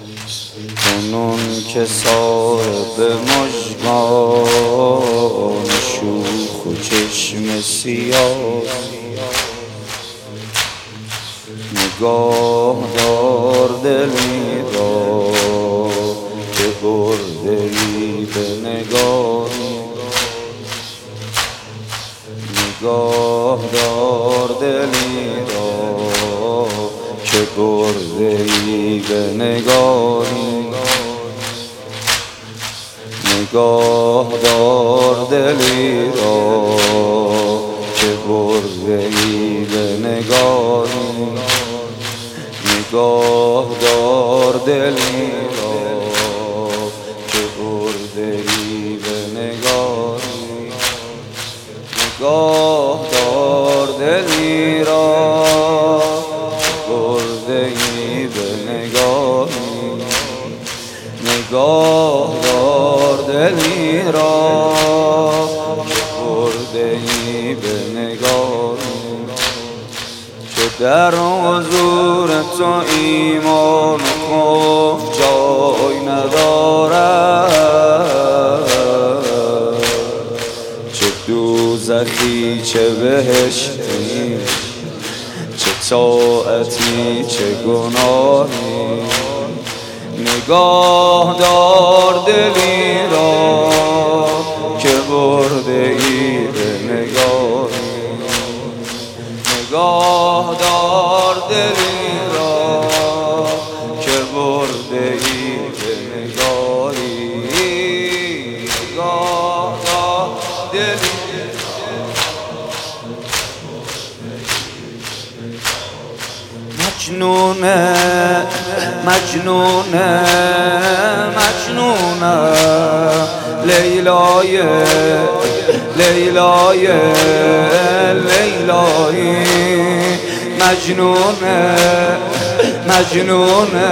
کنون که صاحب مژگان شوخ و چشم سیاه، نگاه دار دلی را که برده‌ای به نگاهی، نگاه دار دلی را که برده‌ای به نگاهی، نگاه دار دلی را که برده‌ای به نگاهی، نگاه دار دلی را که برده‌ای به نگاهی، نگاه دار دلی را برده‌ای به نگاهی، نگاه دار دلی را برده‌ای به نگاهی، که در حضور تو ایمان و خوف جای ندارد، چه دوزخی چه بهشتی، چه طاعتی چه گناهی، نگاه دار دلی را که برده‌ای به نگاهی، نگاه دار دلی را که برده‌ای به نگاهی، نگاه دار دلی مجنونه مجنونه مجنونه لیلای لیلای لیلای مجنونه مجنونه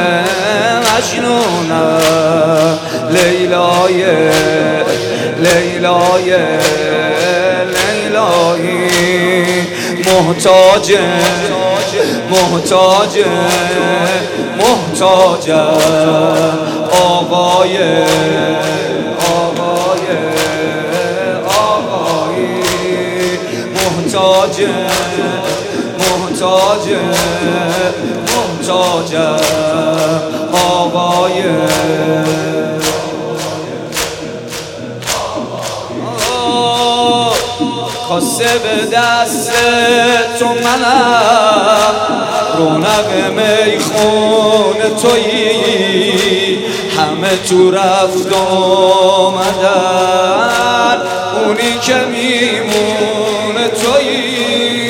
مجنونه لیلای لیلای لیلای محتاج محتاج محتاج آقای آقای آقایی، محتاج محتاج محتاج آقای کاسه به دست تو منم، رونق میخونه تویی، همه تو رفت آمدن، اونی که میمونه تویی،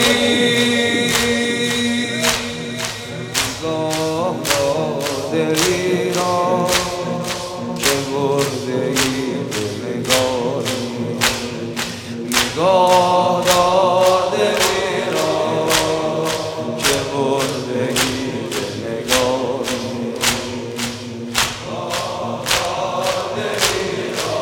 نگاه دار دلی را که برده‌ای به نگاهی، نگاه دار دلی را که برده‌ای به نگاهی، نگاه دار دلی را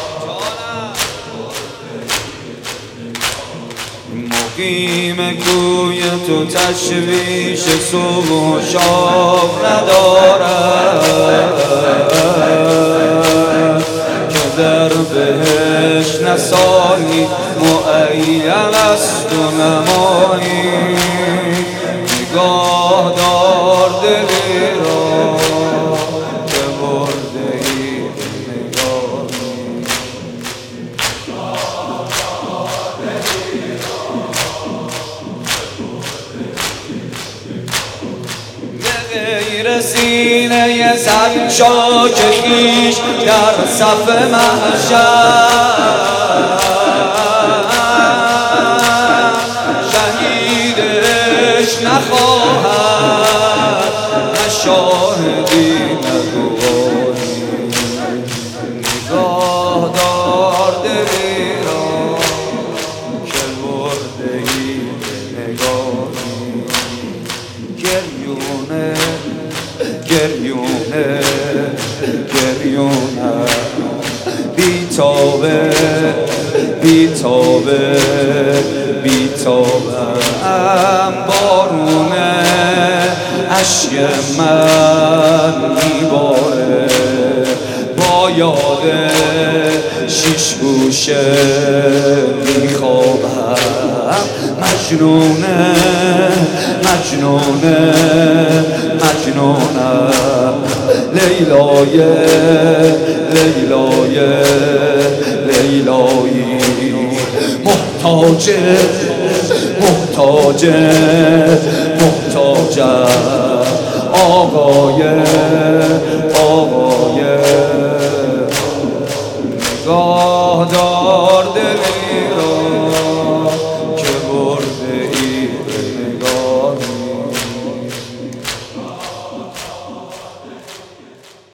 مقیم کوی تو تشویش صبح و شام ندارد، که در بهشت نسایی معین است و نمایی، نگاه دار دلی را که برده‌ای به نگاهی، به غیر سینه زن شاک خویش در صف محشر، شهیدش نخواهد نه شاهدی نه گواهی، نگاه دار دلی را که برده‌ای به نگاهی، گریونه گریونه گریونه بیتابه بیتابه بیتابه بارونه اشک من گوشه میخوابم مجنونه مجنونه مجنونم لیلای لیلای لیلایی محتاج محتاج محتاج آقای آقای نگاه دار دلی را